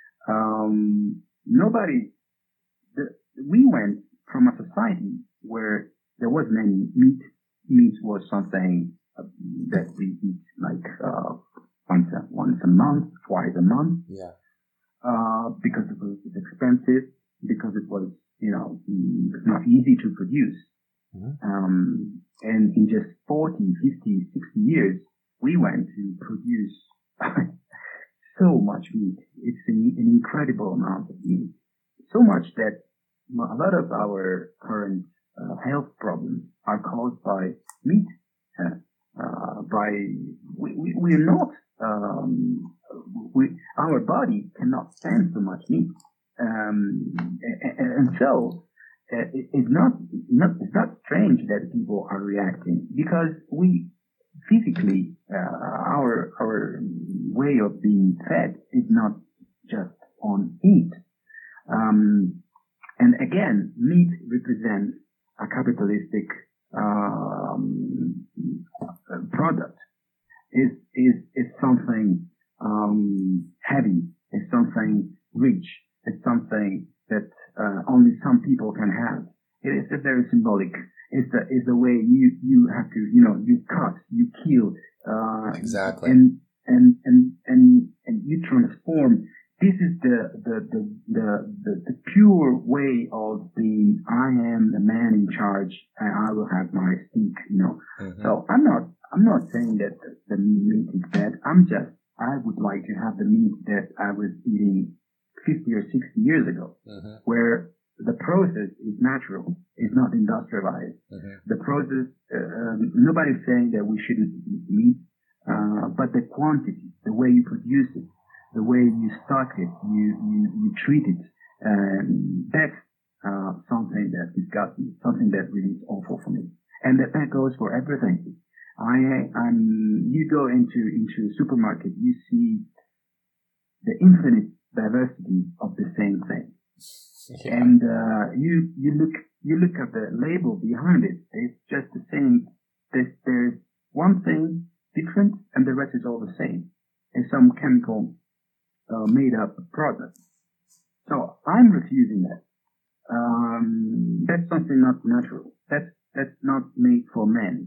Um, nobody, the, we went from a society where there was many meat. Meat was something uh, that we eat like uh, once a, once a month, twice a month. Yeah. Uh, because it was expensive, because it was, you know, not easy to produce. Mm-hmm. Um, and in just forty, fifty, sixty years, we went to produce so much meat. It's an, an incredible amount of meat. So much that a lot of our current uh, health problems are caused by meat. Uh, uh, by, we, we, we're not, um, we, our body cannot stand so much meat. Um, and, and so uh, it, it's not, not it's not strange that people are reacting because we physically uh, our our way of being fed is not just on meat. Um, and again, meat represents a capitalistic um, product. Is is is something um, heavy. It's something rich. It's something that uh, only some people can have. It is just very symbolic. It's the is the way you you have to you know you cut, you kill, uh, exactly, and and and and and you transform. This is the the the the, the, the pure way of being. I am the man in charge, and I will have my steak. You know. Mm-hmm. So I'm not I'm not saying that the, the meat is bad. I'm just I would like to have the meat that I was eating fifty or sixty years ago, mm-hmm. where the process is natural, is not industrialized. Mm-hmm. The process, uh, um, nobody's saying that we shouldn't eat meat, uh, but the quantity, the way you produce it, the way you stock it, you you, you treat it, um, that's uh, something that disgusts me, something that really is awful for me, and that that goes for everything. I I'm you go into into a supermarket, you see the infinite diversity of the same thing. Yeah. And uh, you you look you look at the label behind it. It's just the same. There's, there's one thing different, and the rest is all the same. It's some chemical uh, made up product. So I'm refusing that. Um, that's something not natural. That's that's not made for men.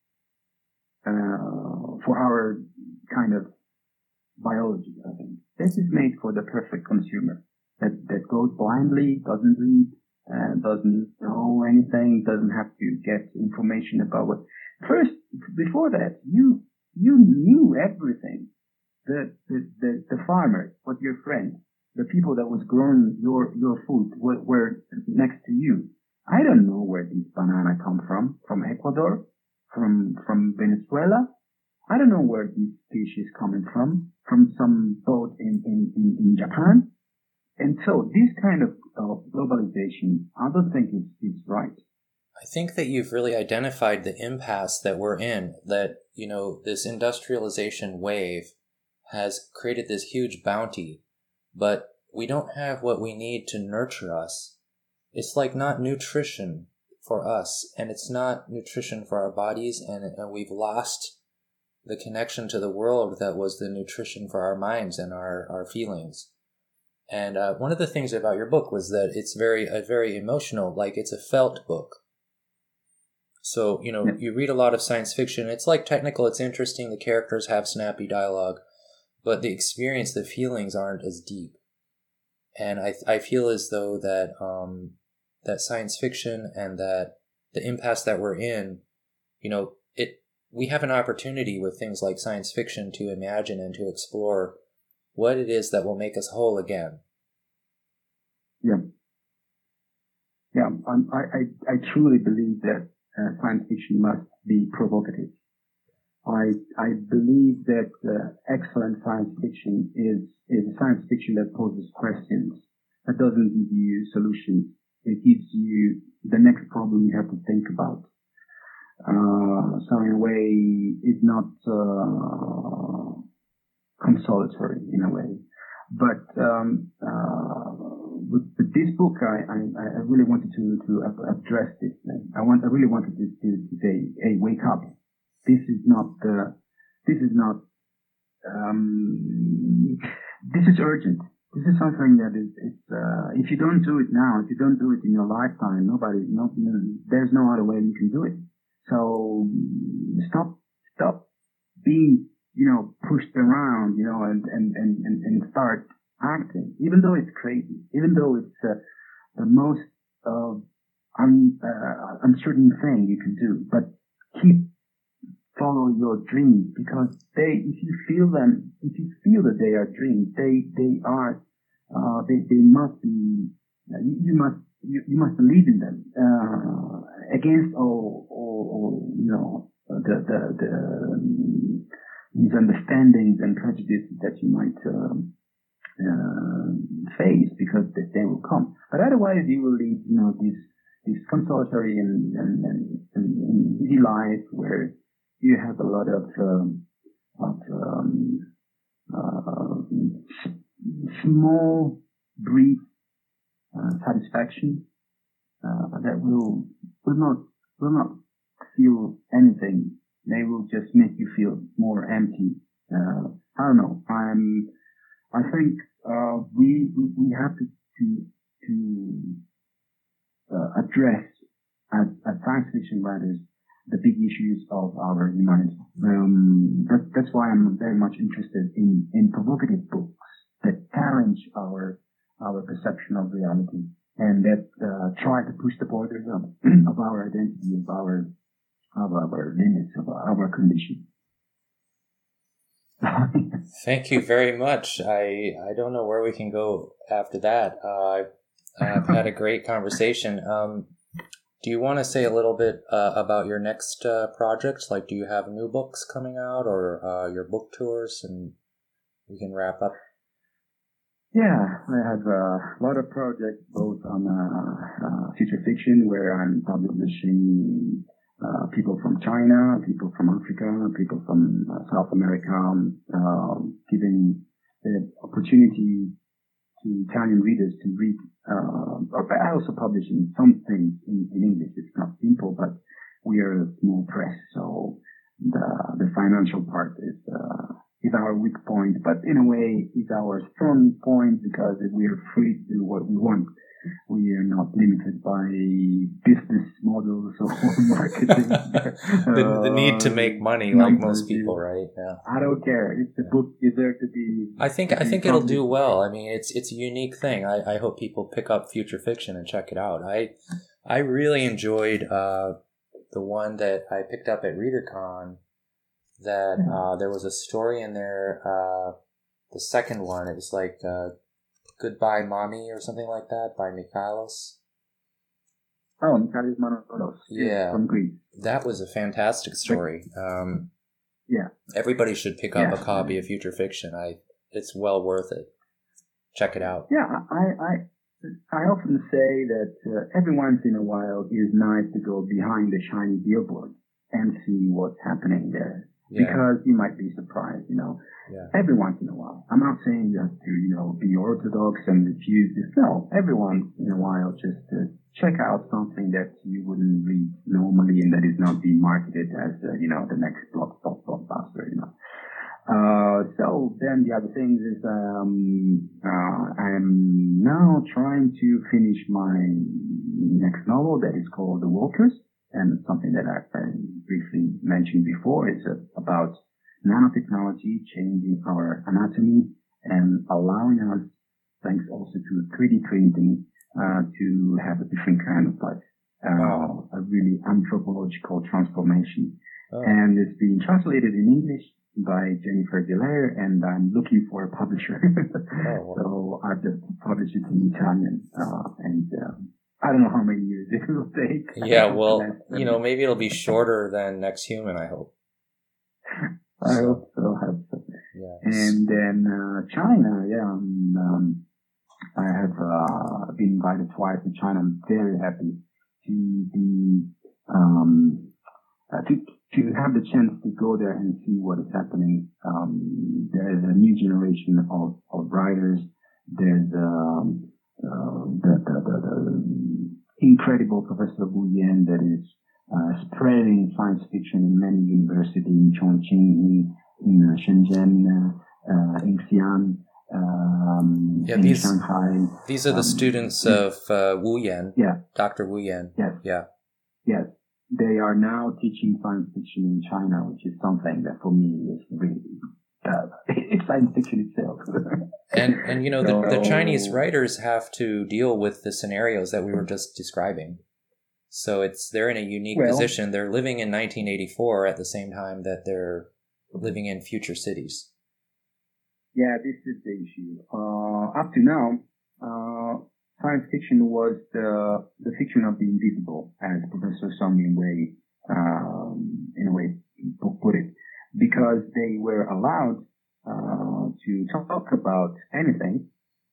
Uh, for our kind of biology, I think this is made for the perfect consumer. That, that goes blindly, doesn't read, uh, doesn't know anything, doesn't have to get information about what. First, before that, you you knew everything. The the the, the farmer was your friend. The people that was growing your your food were, were next to you. I don't know where this banana come from. From Ecuador, from from Venezuela. I don't know where this fish is coming from. From some boat in in in, in Japan. And so this kind of uh, globalization, I don't think it's, it's right. I think that you've really identified the impasse that we're in, that, you know, this industrialization wave has created this huge bounty, but we don't have what we need to nurture us. It's like not nutrition for us, and it's not nutrition for our bodies, and, and we've lost the connection to the world that was the nutrition for our minds and our, our feelings. And uh, one of the things about your book was that it's very, uh, very emotional, like it's a felt book. So, you know, yeah. You read a lot of science fiction. It's like technical, it's interesting, the characters have snappy dialogue, but the experience, the feelings aren't as deep. And I I feel as though that um, that science fiction and that the impasse that we're in, you know, it we have an opportunity with things like science fiction to imagine and to explore what it is that will make us whole again. Yeah. Yeah, um, I, I, I truly believe that uh, science fiction must be provocative. I, I believe that uh, excellent science fiction is, is a science fiction that poses questions, that doesn't give you solutions. It gives you the next problem you have to think about. Uh, so in a way, it's not, uh, consolatory in a way. But um, uh, with, with this book, I, I, I really wanted to, to address this thing. I want, I really wanted to, to, to say, hey, wake up. This is not, uh, this is not, um, this is urgent. This is something that is, it's, uh, if you don't do it now, if you don't do it in your lifetime, nobody, no, no, there's no other way you can do it. So stop, stop being, you know, pushed around, you know, and, and, and, and start acting, even though it's crazy, even though it's uh, the most uh, un, uh, uncertain thing you can do, but keep follow your dreams, because they, if you feel them, if you feel that they are dreams, they, they are, uh, they, they must be, uh, you, you must, you, you must believe in them, uh, against all, all, all, you know, the, the, the, um, misunderstandings and prejudices that you might um, uh, phase because the day will come. But otherwise, you will lead, you know, this this consolatory and, and, and, and easy life where you have a lot of um, of um, uh, small, brief uh, satisfaction uh, that will will not will not feel anything. They will just make you feel more empty. Uh, I don't know. I'm. I think uh, we, we we have to to to uh, address as, as science fiction writers the big issues of our humanity. Um, that, that's why I'm very much interested in in provocative books that challenge our our perception of reality and that uh, try to push the borders of of our identity, of our of our limits, of our, of our condition. Thank you very much. I I don't know where we can go after that. Uh, I've had a great conversation. Um, do you want to say a little bit uh, about your next uh, projects? Like, do you have new books coming out or uh, your book tours? And we can wrap up. Yeah, I have a lot of projects, both on uh, uh, future fiction, where I'm publishing uh, people from China, people from Africa, people from uh, South America, uh, giving the opportunity to Italian readers to read. Uh, I also publish in some things in, in English. It's not simple, but we are a small press, so the the financial part is uh, is our weak point, but in a way is our strong point because we are free to do what we want. We are not limited by business models or marketing. the, the need to make money, uh, like most people, right? Yeah. I don't care. If the yeah. book is there to be, I think I think it'll do well. I mean, it's it's a unique thing. I, I hope people pick up future fiction and check it out. I I really enjoyed uh, the one that I picked up at ReaderCon. That uh, there was a story in there. Uh, the second one, it was like. Uh, Goodbye, Mommy, or something like that, by Michalis. Oh, Michalis Manolos. Yeah. From Greece. That was a fantastic story. Um, yeah. Everybody should pick up yeah. a copy of Future Fiction. I, it's well worth it. Check it out. Yeah, I, I, I often say that uh, every once in a while it is nice to go behind the shiny billboard and see what's happening there. Yeah. Because you might be surprised, you know. Yeah. Every once in a while. I'm not saying you have to, you know, be orthodox and refuse this. No, every once in a while, just to check out something that you wouldn't read normally and that is not being marketed as, uh, you know, the next block, block, blockbuster, you know. Uh, so then the other thing is, um, uh, I'm now trying to finish my next novel that is called The Walkers. And something that I, I briefly mentioned before is uh, about nanotechnology changing our anatomy and allowing us, thanks also to three D printing, uh, to have a different kind of life. Uh, wow. A really anthropological transformation. Oh. And it's being translated in English by Jennifer Delaire, and I'm looking for a publisher. Oh. So I've just published it in Italian, uh, and, um, I don't know how many years it will take. Yeah, well, you know, maybe it'll be shorter than Next Human, I hope. I so, hope so, I hope so. Yes. And then uh, China, yeah, um, um, I have uh, been invited twice to China. I'm very happy to be, um, uh, to, to have the chance to go there and see what is happening. Um, there is a new generation of, of writers. There's um, uh, the, the, the, the incredible Professor Wu Yan that is uh, spreading science fiction in many universities in Chongqing, in, in uh, Shenzhen, uh, in Xi'an, um, yeah, in these, Shanghai. These are the um, students yeah. of uh, Wu Yan, yeah. Doctor Wu Yan. Yes. Yeah. Yes. They are now teaching science fiction in China, which is something that for me is really uh, it's science fiction itself. And, and you know, the, the Chinese writers have to deal with the scenarios that we were just describing. So it's they're in a unique well, position. They're living in nineteen eighty-four at the same time that they're living in future cities. Yeah, this is the issue. Uh, up to now, uh, science fiction was the, the fiction of the invisible, as Professor Song Ying-wei, um, in a way, put it, because they were allowed Uh, to talk about anything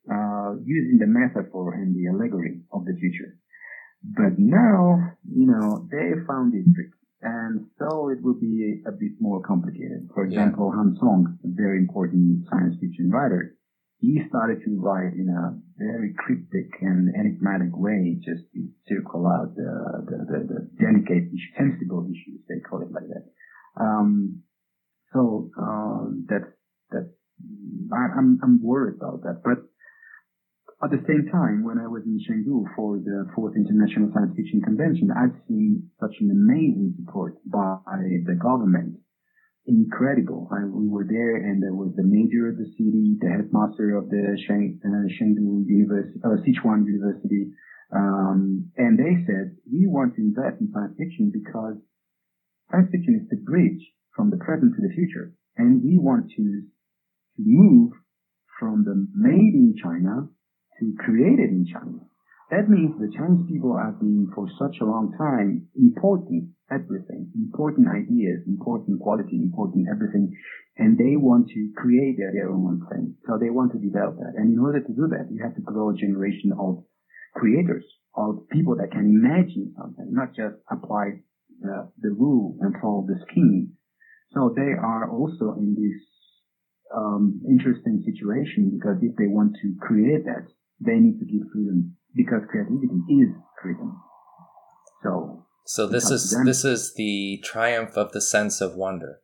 uh, using the metaphor and the allegory of the future. But now, you know, they found it tricky. And so it will be a bit more complicated. For example, yeah. Han Song, a very important science fiction writer, he started to write in a very cryptic and enigmatic way, just to circle out the, the, the, the delicate, sensible issues, they call it like that. Um, so, uh, that's, that's, I, I'm, I'm worried about that. But at the same time, when I was in Chengdu for the fourth International Science Fiction Convention, I've seen such an amazing support by the government. Incredible. I, we were there, and there was the mayor of the city, the headmaster of the Sheng, uh, Chengdu University, uh, Sichuan University, um, and they said, we want to invest in science fiction because science fiction is the bridge from the present to the future, and we want to, to move from the made in China to created in China. That means the Chinese people have been for such a long time importing everything, important ideas, important quality, important everything, and they want to create their, their own thing. So they want to develop that. And in order to do that, you have to grow a generation of creators, of people that can imagine something, not just apply the, the rule and follow the scheme. So they are also in this um, interesting situation, because if they want to create that, they need to give freedom, because creativity is freedom. So, so this is this is the triumph of the sense of wonder.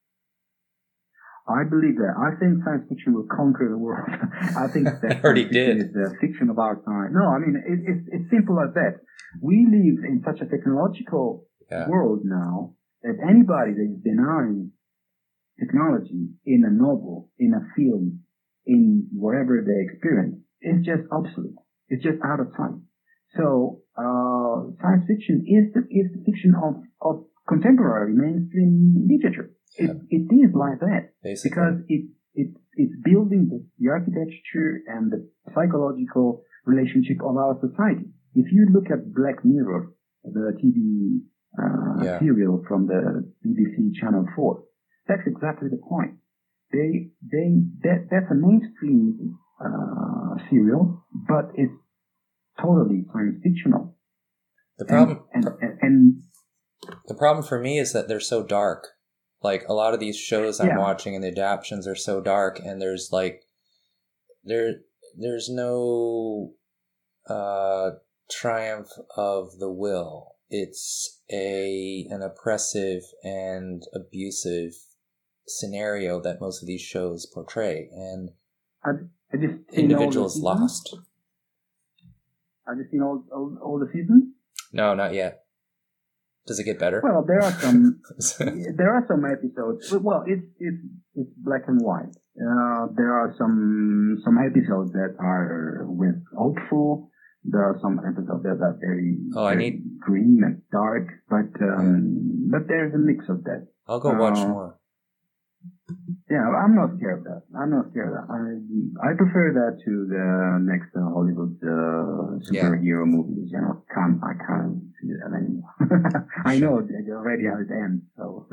I believe that. I think science fiction will conquer the world. I think that already did. Is the fiction of our time. No, I mean it, it's it's simple as that. We live in such a technological yeah. world now that anybody that is denying technology in a novel, in a film, in whatever they experience, is just obsolete. It's just out of time. So, uh, science fiction is the, is the fiction of, of contemporary mainstream literature. Yeah. It, it is like that. Basically. Because it, it, it's building the, the architecture and the psychological relationship of our society. If you look at Black Mirror, the T V, uh, yeah. serial from the B B C Channel four, that's exactly the point. They, they, that, that's a mainstream, uh, serial, but it's totally science fictional. The problem, and, and, and, and the problem for me is that they're so dark. Like a lot of these shows I'm yeah. watching, and the adaptions are so dark, and there's like, there, there's no, uh, triumph of the will. It's a, an oppressive and abusive scenario that most of these shows portray, and I, I just individuals lost. Have you seen all, all all the seasons? No, not yet. Does it get better? Well, there are some there are some episodes. Well, it's it's it's black and white. Uh, there are some some episodes that are with hopeful. There are some episodes that are very, oh, very I need... green and dark, but um, yeah. but there's a mix of that. I'll go watch uh, more. Yeah, I'm not scared of that. I'm not scared of that. I I prefer that to the next uh, Hollywood uh, superhero yeah. movies. You know, can't I can't see that anymore. I know already how it ends. So.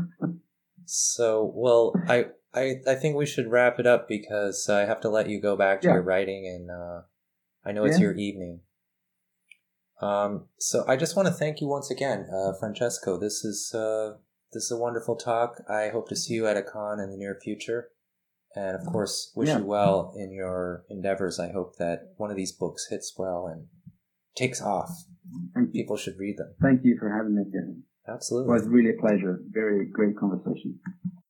So well, I I I think we should wrap it up, because I have to let you go back to yeah. your writing, and uh, I know it's yeah. your evening. Um. So I just want to thank you once again, uh, Francesco. This is uh. This is a wonderful talk. I hope to see you at a con in the near future. And, of course, wish yeah. you well in your endeavors. I hope that one of these books hits well and takes off. Thank People you. should read them. Thank you for having me again. Absolutely. It was really a pleasure. Very great conversation.